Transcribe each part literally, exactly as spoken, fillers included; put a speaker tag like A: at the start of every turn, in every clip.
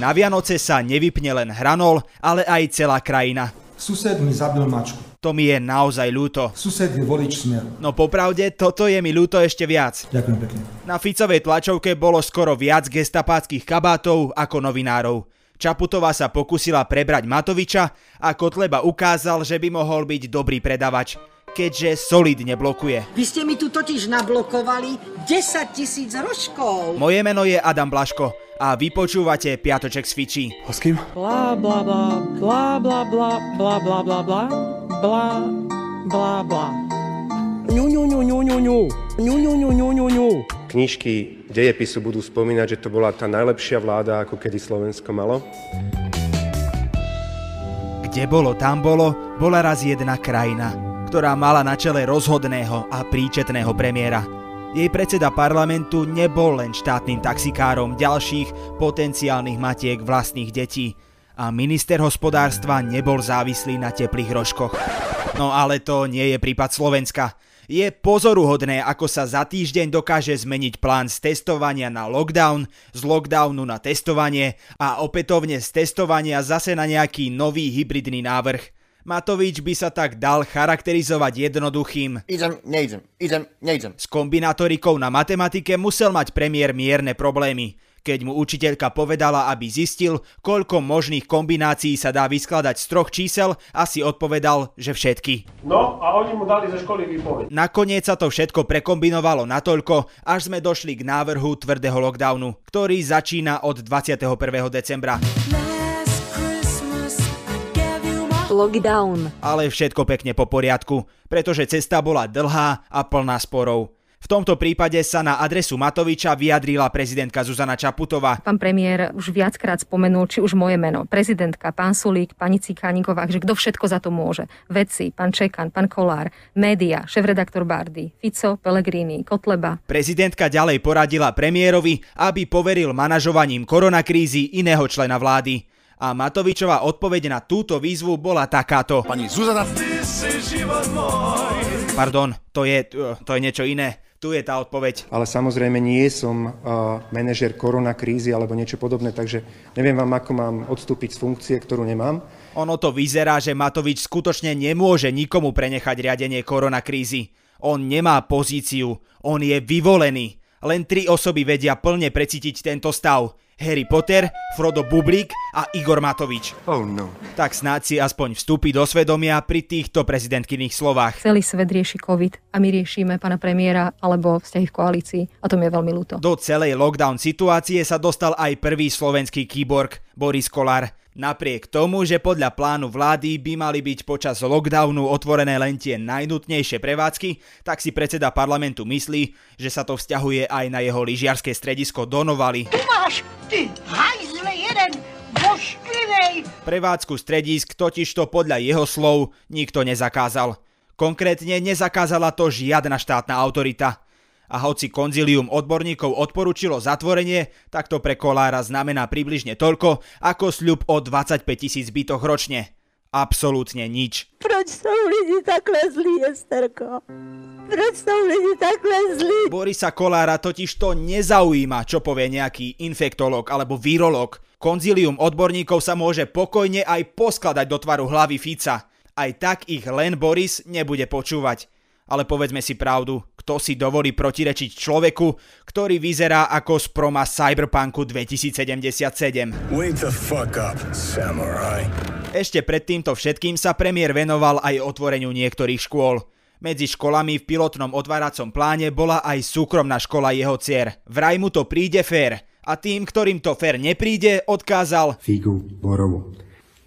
A: na Vianoce sa nevypne len hranol, ale aj celá krajina.
B: Sused mi zabil mačku.
A: To mi je naozaj ľúto.
B: Sused je volič Smeru.
A: No popravde, toto je mi ľúto ešte viac.
B: Ďakujem pekne.
A: Na Ficovej tlačovke bolo skoro viac gestapáckych kabátov ako novinárov. Čaputová sa pokusila prebrať Matoviča a Kotleba ukázal, že by mohol byť dobrý predavač, keďže solidne blokuje.
C: Vy ste mi tu totiž nablokovali desaťtisíc rožkov.
A: Moje meno je Adam Blaško a vy počúvate Piatoček s Fičí.
D: S kým?
E: Bla bla bla bla bla bla bla bla bla bla bla bla bla. Ňu ňu ňu ňu ňu ňu ňu ňu ňu ňu ňu ňu.
D: Knižky dejepisu budú spomínať, že to bola tá najlepšia vláda, ako kedy Slovensko malo.
A: Kde bolo, tam bolo, bola raz jedna krajina, ktorá mala na čele rozhodného a príčetného premiéra. Jej predseda parlamentu nebol len štátnym taxikárom ďalších potenciálnych matiek vlastných detí a minister hospodárstva nebol závislý na teplých rožkoch. No ale to nie je prípad Slovenska. Je pozoruhodné, ako sa za týždeň dokáže zmeniť plán z testovania na lockdown, z lockdownu na testovanie a opätovne z testovania zase na nejaký nový hybridný návrh. Matovič by sa tak dal charakterizovať jednoduchým
F: idem, nejdem, idem, nejdem.
A: S kombinatorikou na matematike musel mať premiér mierne problémy. Keď mu učiteľka povedala, aby zistil, koľko možných kombinácií sa dá vyskladať z troch čísel, asi odpovedal, že všetky.
G: No a oni mu dali ze školy výpoveď.
A: Nakoniec sa to všetko prekombinovalo natoľko, až sme došli k návrhu tvrdého lockdownu, ktorý začína od dvadsiateho prvého decembra.
H: Lockdown.
A: Ale všetko pekne po poriadku, pretože cesta bola dlhá a plná sporov. V tomto prípade sa na adresu Matoviča vyjadrila prezidentka Zuzana Čaputová.
H: Pán premiér už viackrát spomenul, či už moje meno, prezidentka, pán Sulík, pani Cikániková, že kto všetko za to môže. Vedci, pán Čekan, pán Kolár, média, šéfredaktor Bardy, Fico, Pellegrini, Kotleba.
A: Prezidentka ďalej poradila premiérovi, aby poveril manažovaním koronakrízy iného člena vlády. A Matovičová odpoveď na túto výzvu bola takáto.
I: Pani Zuzana...
A: Pardon, to je, to je niečo iné. Tu je tá odpoveď.
D: Ale samozrejme nie som uh, manažer koronakrízy alebo niečo podobné, takže neviem vám, ako mám odstúpiť z funkcie, ktorú nemám.
A: Ono to vyzerá, že Matovič skutočne nemôže nikomu prenechať riadenie koronakrízy. On nemá pozíciu, on je vyvolený. Len tri osoby vedia plne precítiť tento stav. Harry Potter, Frodo Bublík a Igor Matovič.
D: Oh no.
A: Tak snáď si aspoň vstúpi do svedomia pri týchto prezidentkyných slovách.
H: Celý svet rieši COVID a my riešime pána premiéra alebo vzťahy v koalícii a to mi je veľmi ľúto.
A: Do celej lockdown situácie sa dostal aj prvý slovenský kyborg Boris Kolár. Napriek tomu, že podľa plánu vlády by mali byť počas lockdownu otvorené len tie najnutnejšie prevádzky, tak si predseda parlamentu myslí, že sa to vzťahuje aj na jeho lyžiarske stredisko do Novaly.
C: Tu máš, ty hajzle jeden, vošklivej!
A: Prevádzku stredisk totižto podľa jeho slov nikto nezakázal. Konkrétne nezakázala to žiadna štátna autorita. A hoci konzílium odborníkov odporučilo zatvorenie, tak to pre Kolára znamená približne toľko, ako sľub o dvadsaťpäť tisíc bytoch ročne. Absolútne nič.
J: Proč sú lidi takhle zlí, Esterko? Proč sú lidi takhle zlí?
A: Borisa Kolára totiž to nezaujíma, čo povie nejaký infektológ alebo virológ. Konzílium odborníkov sa môže pokojne aj poskladať do tvaru hlavy Fica. Aj tak ich len Boris nebude počúvať. Ale povedzme si pravdu, kto si dovolí protirečiť človeku, ktorý vyzerá ako z proma Cyberpunku dvetisícsedemdesiatsedem.
I: Wake the fuck up, samurai.
A: Ešte pred týmto všetkým sa premiér venoval aj otvoreniu niektorých škôl. Medzi školami v pilotnom otváracom pláne bola aj súkromná škola jeho dcier. Vraj mu to príde fér. A tým, ktorým to fér nepríde, odkázal
D: Figu, borovu.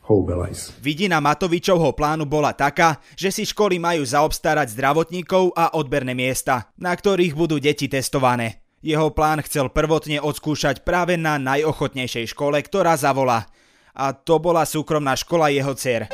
A: Vidina Matovičovho plánu bola taká, že si školy majú zaobstarať zdravotníkov a odberné miesta, na ktorých budú deti testované. Jeho plán chcel prvotne odskúšať práve na najochotnejšej škole, ktorá zavolá. A to bola súkromná škola jeho dcer.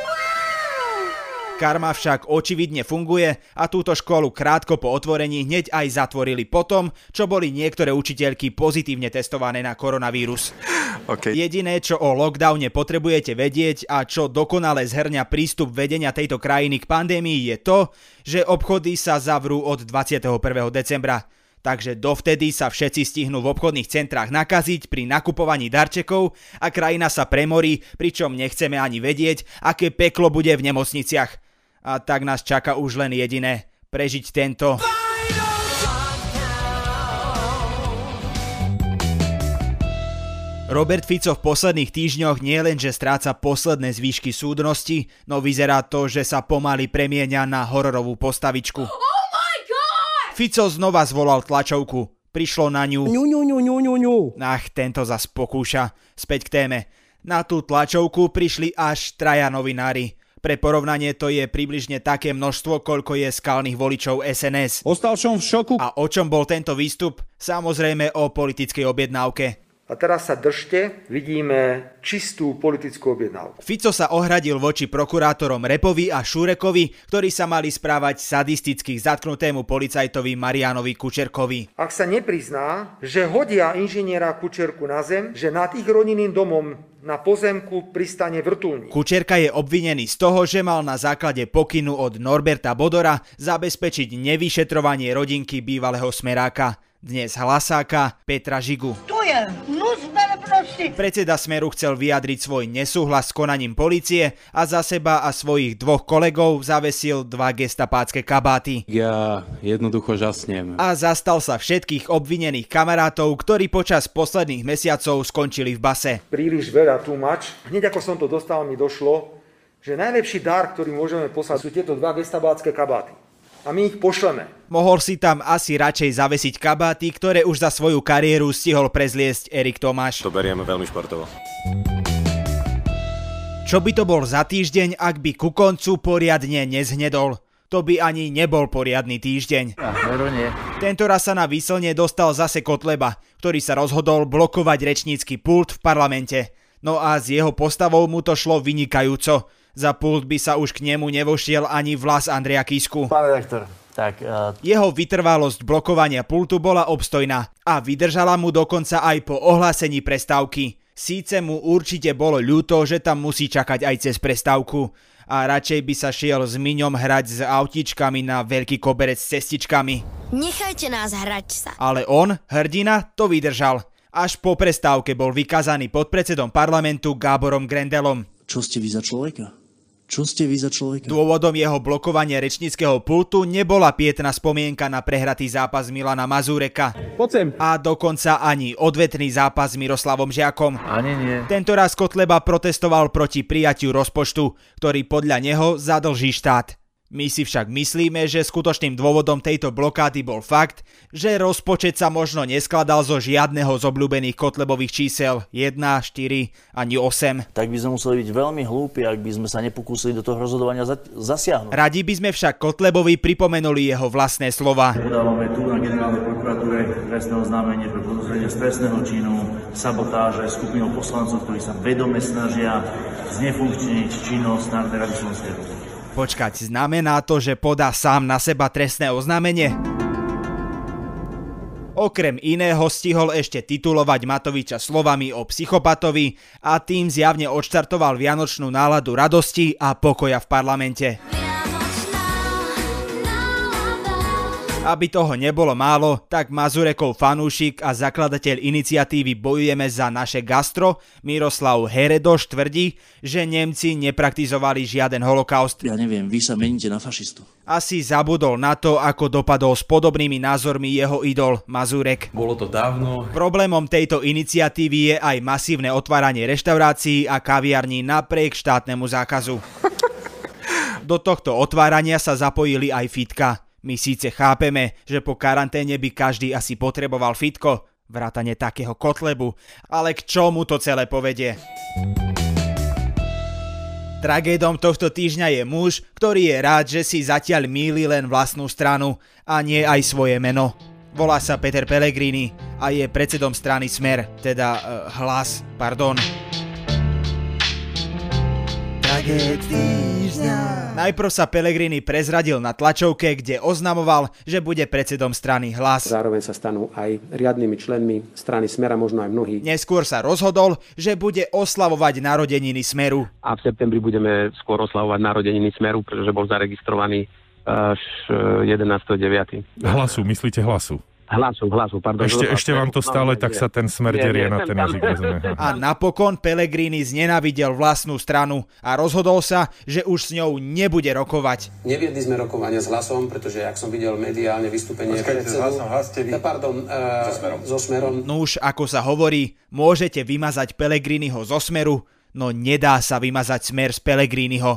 A: Karma však očividne funguje a túto školu krátko po otvorení hneď aj zatvorili potom, čo boli niektoré učiteľky pozitívne testované na koronavírus.
D: Okay.
A: Jediné, čo o lockdowne potrebujete vedieť a čo dokonale zhrňa prístup vedenia tejto krajiny k pandémii je to, že obchody sa zavrú od dvadsiateho prvého decembra. Takže dovtedy sa všetci stihnú v obchodných centrách nakaziť pri nakupovaní darčekov a krajina sa premorí, pričom nechceme ani vedieť, aké peklo bude v nemocniciach. A tak nás čaká už len jediné, prežiť tento... Robert Fico v posledných týždňoch nielenže stráca posledné zvýšky súdnosti, no vyzerá to, že sa pomaly premieňa na hororovú postavičku. Fico znova zvolal tlačovku. Prišlo na ňu...
E: Ňu, ňu, ňu, ňu, ňu, ňu.
A: Ach, tento zas pokúša. Späť k téme. Na tú tlačovku prišli až traja novinári. Pre porovnanie to je približne také množstvo, koľko je skalných voličov es en es.
K: Ostal som v šoku.
A: A o čom bol tento výstup? Samozrejme o politickej objednávke.
L: A teraz sa držte, vidíme čistú politickú objednávku.
A: Fico sa ohradil voči prokurátorom Repovi a Šurekovi, ktorí sa mali správať sadisticky k zatknutému policajtovi Marianovi Kučerkovi.
L: Ak sa neprizná, že hodia inžiniera Kučerku na zem, že nad ich rodinným domom na pozemku pristane vrtuľník.
A: Kučerka je obvinený z toho, že mal na základe pokynu od Norberta Bodora zabezpečiť nevyšetrovanie rodinky bývalého smeráka, dnes hlasáka Petra Žigu.
J: Tu je nuzber, prosím.
A: Predseda Smeru chcel vyjadriť svoj nesúhlas s konaním polície a za seba a svojich dvoch kolegov zavesil dva gestapácké kabáty.
K: Ja jednoducho žasnem.
A: A zastal sa všetkých obvinených kamarátov, ktorí počas posledných mesiacov skončili v base.
L: Príliš veľa too much. Hneď ako som to dostal, mi došlo, že najlepší dar, ktorý môžeme poslať, sú tieto dva gestapácké kabáty. A my ich pošleme.
A: Mohol si tam asi radšej zavesiť kabáty, ktoré už za svoju kariéru stihol prezliesť Erik Tomáš.
M: To berieme veľmi športovo.
A: Čo by to bol za týždeň, ak by ku koncu poriadne nezhnedol? To by ani nebol poriadny týždeň.
F: Veru nie.
A: Tento raz sa na výslne dostal zase Kotleba, ktorý sa rozhodol blokovať rečnícky pult v parlamente. No a s jeho postavou mu to šlo vynikajúco. Za pult by sa už k nemu nevošiel ani vlas Andreja Kisku.
F: Pán redaktor, tak... Uh...
A: Jeho vytrvalosť blokovania pultu bola obstojná a vydržala mu dokonca aj po ohlásení prestávky. Síce mu určite bolo ľúto, že tam musí čakať aj cez prestávku a radšej by sa šiel s Miňom hrať s autíčkami na veľký koberec s cestičkami.
N: Nechajte nás hrať sa.
A: Ale on, hrdina, to vydržal. Až po prestávke bol vykázaný podpredsedom parlamentu Gáborom Grendelom.
O: Čo ste vy za človeka? Čo ste vy za človeka?
A: Dôvodom jeho blokovania rečníckeho pultu nebola pietná spomienka na prehratý zápas Milana Mazureka. A dokonca ani odvetný zápas s Miroslavom Žiakom.
F: Ani nie.
A: Tento raz Kotleba protestoval proti prijatiu rozpočtu, ktorý podľa neho zadlží štát. My si však myslíme, že skutočným dôvodom tejto blokády bol fakt, že rozpočet sa možno neskladal zo žiadneho z obľúbených Kotlebových čísel jeden, štyri ani osem.
O: Tak by sme museli byť veľmi hlúpi, ak by sme sa nepokúsili do toho rozhodovania zasiahnuť.
A: Radi by sme však Kotlebovi pripomenuli jeho vlastné slova.
O: Podávame tu na generálnej prokuratúre trestné oznámenie pre podozrenie z trestného činu sabotáže skupinou poslancov, ktorí sa vedome snažia znefunkčniť činnosť Národnej rady Slovenskej republiky.
A: Počkať, znamená to, že podá sám na seba trestné oznámenie? Okrem iného stihol ešte titulovať Matoviča slovami o psychopatovi a tým zjavne odštartoval vianočnú náladu radosti a pokoja v parlamente. Aby toho nebolo málo, tak Mazurekov fanúšik a zakladateľ iniciatívy Bojujeme za naše gastro, Miroslav Heredoš tvrdí, že Nemci nepraktizovali žiaden holokaust.
O: Ja neviem, vy sa meníte na fašistu.
A: Asi zabudol na to, ako dopadol s podobnými názormi jeho idol Mazurek.
K: Bolo to dávno.
A: Problémom tejto iniciatívy je aj masívne otváranie reštaurácií a kaviarní napriek štátnemu zákazu. Do tohto otvárania sa zapojili aj fitka. My síce chápeme, že po karanténe by každý asi potreboval fitko, vrátane takého Kotlebu, ale k čomu to celé povedie? Tragédom tohto týždňa je muž, ktorý je rád, že si zatiaľ mýli len vlastnú stranu a nie aj svoje meno. Volá sa Peter Pellegrini a je predsedom strany Smer, teda uh, Hlas, pardon. Tragéd týždňa. Najprv sa Pellegrini prezradil na tlačovke, kde oznamoval, že bude predsedom strany Hlas.
P: Zároveň sa stanú aj riadnymi členmi strany Smer a možno aj mnohí.
A: Neskôr sa rozhodol, že bude oslavovať narodeniny Smeru.
P: A v septembri budeme skôr oslavovať narodeniny Smeru, pretože bol zaregistrovaný až jedenásteho deviateho
Q: Hlasu, myslíte Hlasu?
M: Hlasu, hlasu, pardon.
Q: Ešte, ešte vám to stále, tak sa ten smer derie na ten jazyk.
A: A napokon Pellegrini znenávidel vlastnú stranu a rozhodol sa, že už s ňou nebude rokovať.
P: Neviedli sme rokovania s Hlasom, pretože ak som videl mediálne vystúpenie predsedu, pardon, uh, so smerom. so smerom.
A: No už ako sa hovorí, môžete vymazať Pellegriniho zo Smeru, no nedá sa vymazať Smer z Pellegriniho.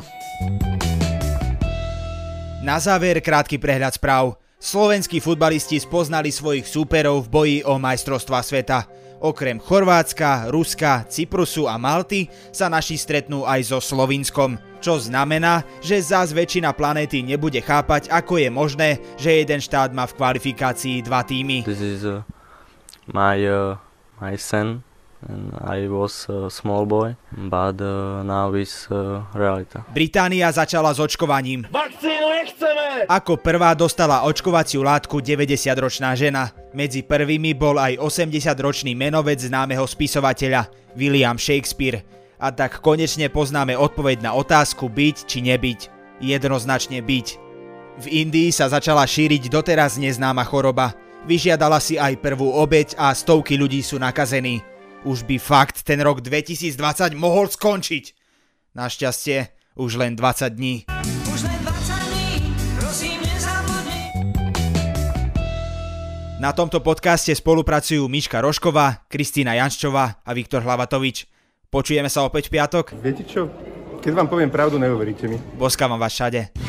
A: Na záver krátky prehľad správ. Slovenskí futbalisti spoznali svojich súperov v boji o majstrovstvá sveta. Okrem Chorvátska, Ruska, Cyprusu a Malty sa naši stretnú aj so Slovinskom. Čo znamená, že zás väčšina planéty nebude chápať, ako je možné, že jeden štát má v kvalifikácii dva tímy.
F: This is uh, my, uh, my son. And I was a small boy, but uh, now is uh, realita.
A: Británia začala s očkovaním.
G: Vakcínu nechceme!
A: Ako prvá dostala očkovaciu látku deväťdesiatročná žena. Medzi prvými bol aj osemdesiatročný menovec známeho spisovateľa William Shakespeare. A tak konečne poznáme odpoveď na otázku byť či nebyť. Jednoznačne byť. V Indii sa začala šíriť doteraz neznáma choroba. Vyžiadala si aj prvú obeť a stovky ľudí sú nakazení. Už by fakt ten rok dvetisícdvadsať mohol skončiť. Našťastie už len dvadsať dní. Už len dvadsať dní, prosím, nezabudni. Na tomto podcaste spolupracujú Miška Rošková, Kristína Janščová a Viktor Hlavatovič. Počujeme sa opäť v piatok?
D: Viete čo? Keď vám poviem pravdu, neuveríte mi.
A: Boskávam vás všade.